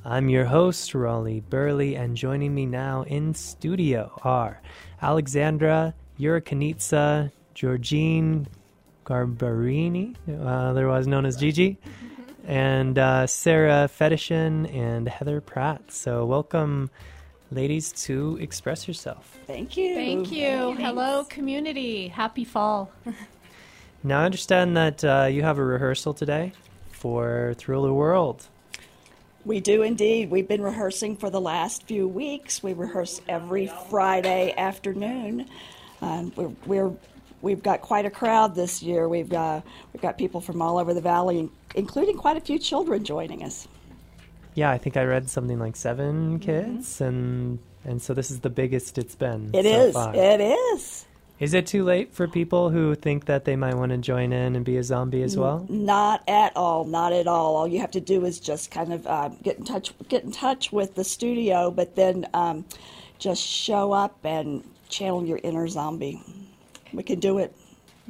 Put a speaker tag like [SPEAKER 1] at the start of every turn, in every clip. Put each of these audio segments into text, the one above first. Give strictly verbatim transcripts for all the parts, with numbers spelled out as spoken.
[SPEAKER 1] I'm your host, Raleigh Burley, and joining me now in studio are Alexandra Yurakanitsa, Georgine Garbarini, uh, otherwise known as Gigi, and uh, Sarah Fetishin and Heather Pratt. So welcome, ladies, to Express Yourself.
[SPEAKER 2] Thank you.
[SPEAKER 3] Thank you. Hello, community. Happy fall.
[SPEAKER 1] Now, I understand that uh, you have a rehearsal today for Thrill the World.
[SPEAKER 2] We do indeed. We've been rehearsing for the last few weeks. We rehearse every Friday afternoon. Um, we're, we're we've got quite a crowd this year. We've got we've got people from all over the valley, including quite a few children joining us.
[SPEAKER 1] Yeah, I think I read something like seven kids,
[SPEAKER 2] Mm-hmm.
[SPEAKER 1] and and so this is the biggest it's been.
[SPEAKER 2] It
[SPEAKER 1] so
[SPEAKER 2] is.
[SPEAKER 1] far.
[SPEAKER 2] It is.
[SPEAKER 1] Is it too late for people who think that they might want to join in and be a zombie as well?
[SPEAKER 2] Not at all. Not at all. All you have to do is just kind of uh, get in touch get in touch with the studio, but then um, just show up and channel your inner zombie. We can do it.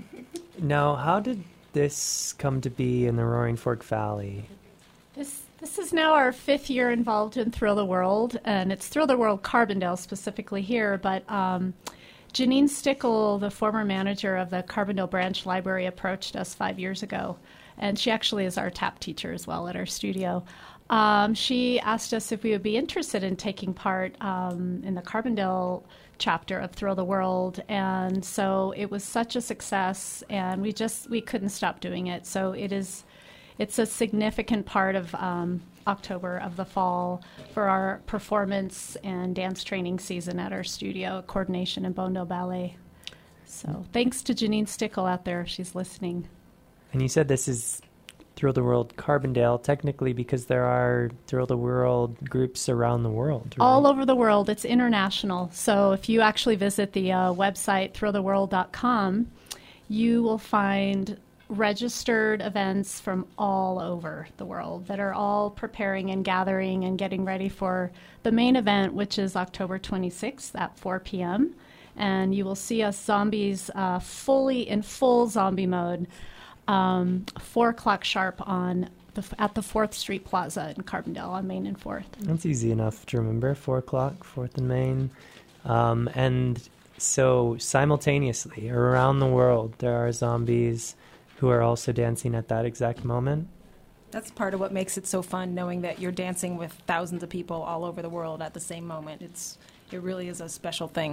[SPEAKER 1] Now, how did this come to be in the Roaring Fork Valley?
[SPEAKER 3] This this is now our fifth year involved in Thrill the World, and it's Thrill the World Carbondale specifically here, but um, Janine Stickle, the former manager of the Carbondale Branch Library, approached us five years ago, and she actually is our tap teacher as well at our studio. Um, she asked us if we would be interested in taking part um, in the Carbondale chapter of Thrill the World, and so it was such a success, and we just we couldn't stop doing it. So it is, it's a significant part of um, October of the fall for our performance and dance training season at our studio, coordination in Bonedale Ballet. So thanks to Janine Stickle out there, she's listening.
[SPEAKER 1] And you said this is Thrill the World Carbondale, technically because there are Thrill the World groups around the world, right?
[SPEAKER 3] All over the world. It's international. So if you actually visit the uh, website thrill the world dot com, you will find registered events from all over the world that are all preparing and gathering and getting ready for the main event, which is October twenty-sixth at four p.m. And you will see us zombies uh, fully in full zombie mode. Um, four o'clock sharp on the, at the fourth Street Plaza in Carbondale on Main and fourth.
[SPEAKER 1] That's easy enough to remember. four o'clock, fourth and Main. Um, and so simultaneously, around the world, there are zombies who are also dancing at that exact moment.
[SPEAKER 4] That's part of what makes it so fun, knowing that you're dancing with thousands of people all over the world at the same moment. It's It really is a special thing.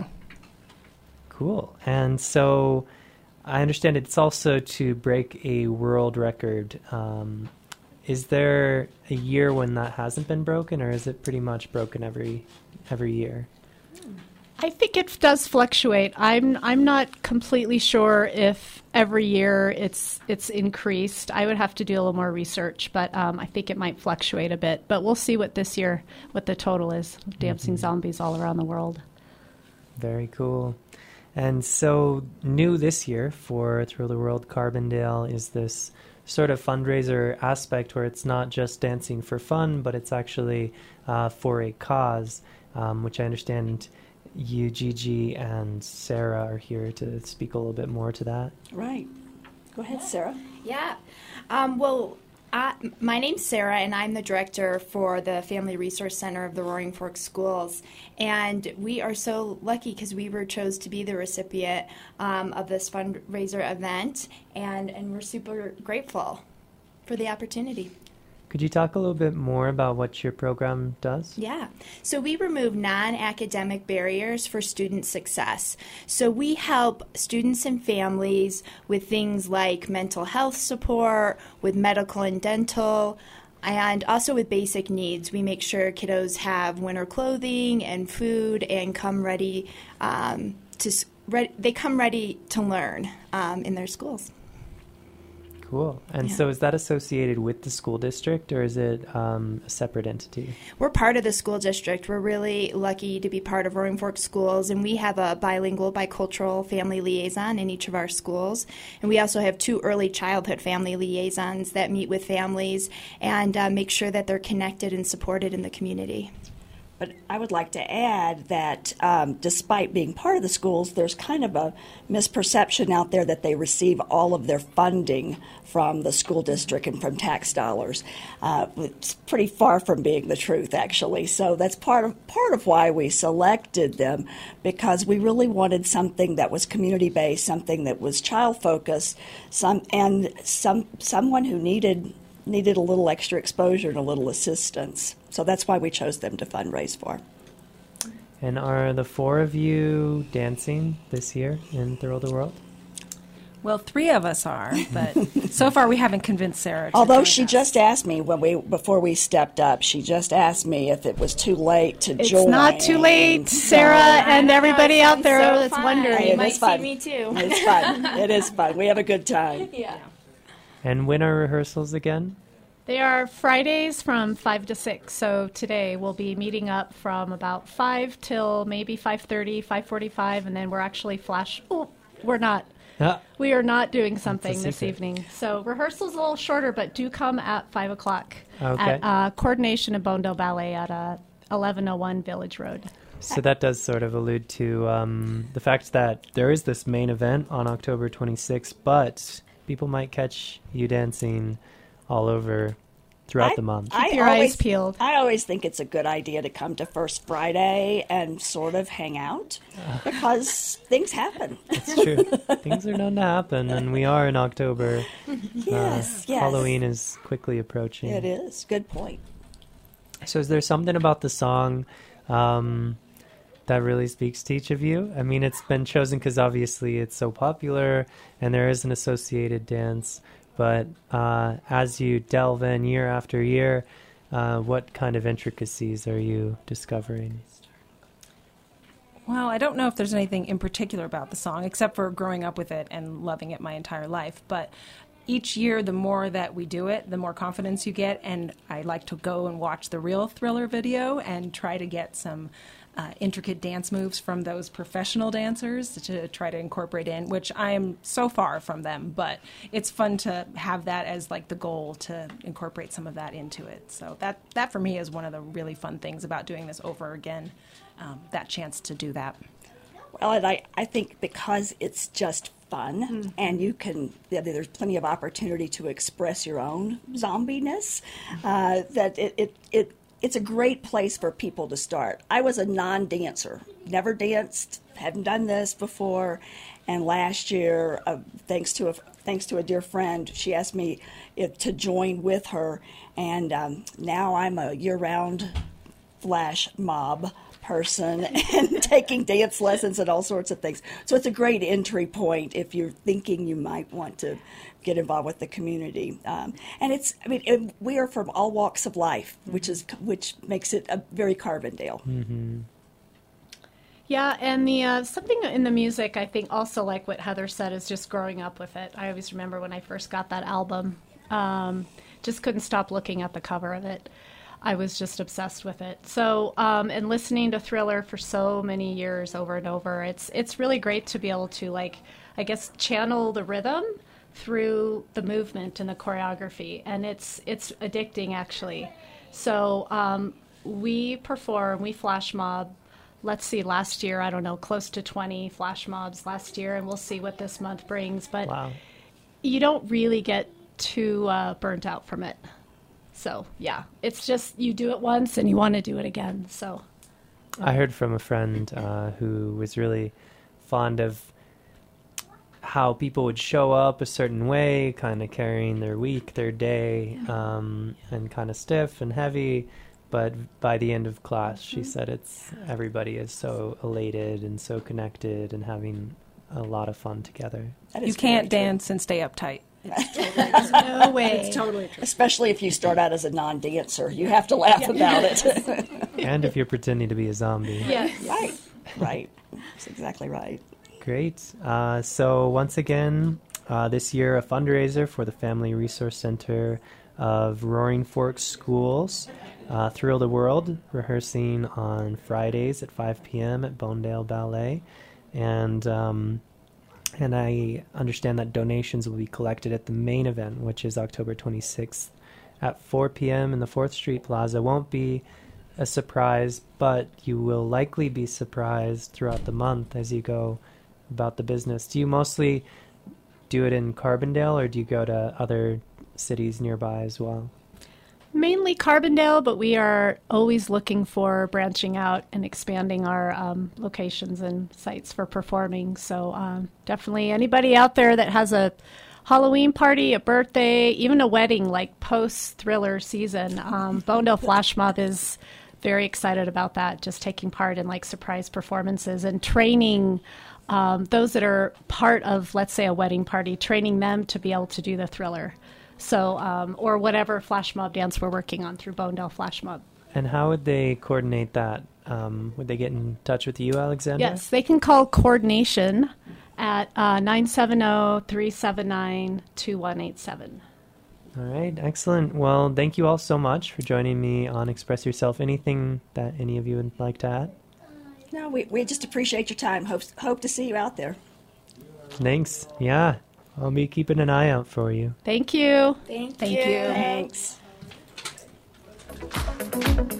[SPEAKER 1] Cool. And so I understand it's also to break a world record. Um, is there a year when that hasn't been broken, or is it pretty much broken every every year?
[SPEAKER 3] I think it does fluctuate. I'm I'm not completely sure if every year it's it's increased. I would have to do a little more research, but um, I think it might fluctuate a bit. But we'll see what this year, what the total is. Dancing
[SPEAKER 1] Mm-hmm.
[SPEAKER 3] zombies all around the world.
[SPEAKER 1] Very cool. And so new this year for Thrill the World Carbondale is this sort of fundraiser aspect where it's not just dancing for fun, but it's actually uh, for a cause, um, which I understand you, Gigi, and Sarah are here to speak a little bit more to that.
[SPEAKER 2] Right. Go ahead, Sarah.
[SPEAKER 5] Yeah. Um, well, I, my name's Sarah, and I'm the director for the Family Resource Center of the Roaring Fork Schools. And we are so lucky because we were chose to be the recipient um, of this fundraiser event, and, and we're super grateful for the opportunity.
[SPEAKER 1] Could you talk a little bit more about what your program does?
[SPEAKER 5] Yeah. So we remove non-academic barriers for student success. So we help students and families with things like mental health support, with medical and dental, and also with basic needs. We make sure kiddos have winter clothing and food and come ready um, to re- they come ready to learn um, in their schools.
[SPEAKER 1] Cool. And
[SPEAKER 5] Yeah.
[SPEAKER 1] so is that associated with the school district, or is it um, a separate entity?
[SPEAKER 5] We're part of the school district. We're really lucky to be part of Roaring Fork Schools, and we have a bilingual, bicultural family liaison in each of our schools. And we also have two early childhood family liaisons that meet with families and uh, make sure that they're connected and supported in the community.
[SPEAKER 2] But I would like to add that um, despite being part of the schools, there's kind of a misperception out there that they receive all of their funding from the school district and from tax dollars. Uh, it's pretty far from being the truth, actually. So that's part of part of why we selected them, because we really wanted something that was community-based, something that was child-focused, some and some someone who needed needed a little extra exposure and a little assistance. So that's why we chose them to fundraise for.
[SPEAKER 1] And are the four of you dancing this year in Thrill the World?
[SPEAKER 4] Well, three of us are, but so far we haven't convinced Sarah to
[SPEAKER 2] Although
[SPEAKER 4] join
[SPEAKER 2] she
[SPEAKER 4] us.
[SPEAKER 2] just asked me when we before we stepped up, she just asked me if it was too late to
[SPEAKER 3] It's
[SPEAKER 2] join.
[SPEAKER 3] not too late,
[SPEAKER 2] So-
[SPEAKER 3] Sarah, and everybody out
[SPEAKER 5] Sounds
[SPEAKER 3] there
[SPEAKER 5] so
[SPEAKER 3] that's
[SPEAKER 5] fun.
[SPEAKER 3] wondering.
[SPEAKER 2] It
[SPEAKER 5] You
[SPEAKER 2] is
[SPEAKER 5] might see
[SPEAKER 2] fun.
[SPEAKER 5] me too.
[SPEAKER 2] It's fun. It is fun. We have a good time.
[SPEAKER 5] Yeah.
[SPEAKER 1] And when are rehearsals again?
[SPEAKER 3] They are Fridays from five to six. So today we'll be meeting up from about five till maybe five thirty, five forty-five, and then we're actually flash. Oh, we're not.
[SPEAKER 1] Ah,
[SPEAKER 3] We are not doing something this
[SPEAKER 1] secret.
[SPEAKER 3] evening. So rehearsal's a little shorter, but do come at five o'clock
[SPEAKER 1] Okay.
[SPEAKER 3] at uh, Coordination of Bonedale Ballet at uh, eleven oh one Village Road.
[SPEAKER 1] so that does sort of allude to um, the fact that there is this main event on October twenty-sixth, but people might catch you dancing all over throughout
[SPEAKER 2] I-
[SPEAKER 1] the month.
[SPEAKER 2] I
[SPEAKER 3] Keep your
[SPEAKER 2] always,
[SPEAKER 3] eyes peeled.
[SPEAKER 2] I always think it's a good idea to come to First Friday and sort of hang out because things happen.
[SPEAKER 1] It's true. Things are known to happen, and we are in October.
[SPEAKER 2] Yes,
[SPEAKER 1] Uh,
[SPEAKER 2] yes.
[SPEAKER 1] Halloween is quickly approaching.
[SPEAKER 2] It is. Good point.
[SPEAKER 1] So is there something about the song um, that really speaks to each of you? I mean, it's been chosen because obviously it's so popular and there is an associated dance. But uh, as you delve in year after year, uh, what kind of intricacies are you discovering?
[SPEAKER 4] Well, I don't know if there's anything in particular about the song, except for growing up with it and loving it my entire life. But each year, the more that we do it, the more confidence you get. And I like to go and watch the real Thriller video and try to get some uh, intricate dance moves from those professional dancers to try to incorporate in, which I am so far from them. But it's fun to have that as like the goal, to incorporate some of that into it. So that, that for me is one of the really fun things about doing this over again. Um, that chance to do that.
[SPEAKER 2] Well, and I, I think because it's just fun and you can, yeah, there's plenty of opportunity to express your own zombiness, uh, that it, it, it, it's a great place for people to start. I was a non-dancer, never danced, hadn't done this before, and last year, uh, thanks to a thanks to a dear friend, she asked me if, to join with her, and um, now I'm a year-round flash mob person and taking dance lessons and all sorts of things. So it's a great entry point if you're thinking you might want to get involved with the community. Um, and it's, I mean, it, we are from all walks of life, which is which makes it a very Carbondale.
[SPEAKER 1] Mm-hmm.
[SPEAKER 3] Yeah, and the uh, something in the music, I think also like what Heather said, is just growing up with it. I always remember when I first got that album, um, just couldn't stop looking at the cover of it. I was just obsessed with it. So, um, and listening to Thriller for so many years over and over, it's it's really great to be able to, like, I guess, channel the rhythm through the movement and the choreography, and it's it's addicting, actually. So um, we perform, we flash mob. Let's see, last year, I don't know, close to twenty flash mobs last year, and we'll see what this month brings. But
[SPEAKER 1] Wow.
[SPEAKER 3] you don't really get too uh, burnt out from it. So, yeah, it's just you do it once and you want to do it again. So,
[SPEAKER 1] I heard from a friend uh, who was really fond of how people would show up a certain way, kind of carrying their week, their day, um, and kind of stiff and heavy. But by the end of class, she said it's everybody is so elated and so connected and having a lot of fun together.
[SPEAKER 2] That
[SPEAKER 4] You
[SPEAKER 2] is
[SPEAKER 4] can't
[SPEAKER 2] very true.
[SPEAKER 4] dance and stay uptight.
[SPEAKER 3] no way.
[SPEAKER 4] Totally true.
[SPEAKER 2] Especially if you start out as a non-dancer. You have to laugh about it.
[SPEAKER 1] And if you're pretending to be a zombie.
[SPEAKER 3] Yes.
[SPEAKER 2] Right, right. That's exactly right.
[SPEAKER 1] Great. Uh, so once again, uh, this year a fundraiser for the Family Resource Center of Roaring Fork Schools. Uh, Thrill the World, rehearsing on Fridays at five p.m. at Bonedale Ballet. And um, and I understand that donations will be collected at the main event, which is October twenty-sixth at four p.m. in the fourth Street Plaza. Won't be a surprise, but you will likely be surprised throughout the month as you go about the business. Do you mostly do it in Carbondale, or do you go to other cities nearby as well?
[SPEAKER 3] Mainly Carbondale, but we are always looking for branching out and expanding our um, locations and sites for performing. So um, definitely anybody out there that has a Halloween party, a birthday, even a wedding, like post-Thriller season, um, Bonedale Flash Mob is very excited about that, just taking part in like surprise performances and training um, those that are part of, let's say, a wedding party, training them to be able to do the Thriller. So, um, or whatever flash mob dance we're working on through Bonedale Flash Mob.
[SPEAKER 1] And how would they coordinate that? Um, would they get in touch with you, Alexandra?
[SPEAKER 3] Yes, they can call coordination at uh, nine seven zero, three seven nine, two one eight seven.
[SPEAKER 1] All right, excellent. Well, thank you all so much for joining me on Express Yourself. Anything that any of you would like to add?
[SPEAKER 2] No, we, we just appreciate your time. Hope, hope to see you out there.
[SPEAKER 1] Thanks. Yeah, I'll be keeping an eye out for you.
[SPEAKER 3] Thank you.
[SPEAKER 5] Thank,
[SPEAKER 3] Thank
[SPEAKER 5] you.
[SPEAKER 3] you.
[SPEAKER 2] Thanks.